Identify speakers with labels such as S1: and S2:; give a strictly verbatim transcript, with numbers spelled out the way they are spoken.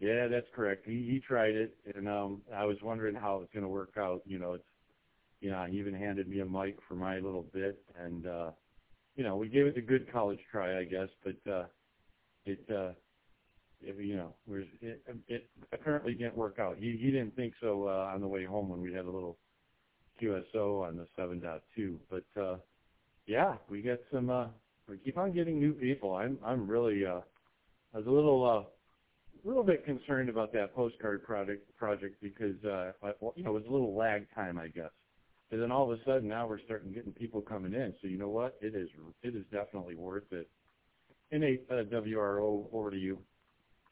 S1: Yeah, that's correct. He he tried it, and um, I was wondering how it was going to work out. You know, it's you know, he even handed me a mic for my little bit, and uh, you know, we gave it a good college try, I guess. But uh, it, uh, it, you know, was it, it apparently didn't work out. He he didn't think so uh, on the way home when we had a little Q S O on the seven point two. But uh, yeah, we get some. Uh, we keep on getting new people. I'm I'm really. Uh, I was a little. Uh, A little bit concerned about that postcard project project because uh, I, well, you know, it was a little lag time, I guess. And then all of a sudden, now we're starting getting people coming in. So you know what? It is it is definitely worth it. N eight uh, W R O, over to you.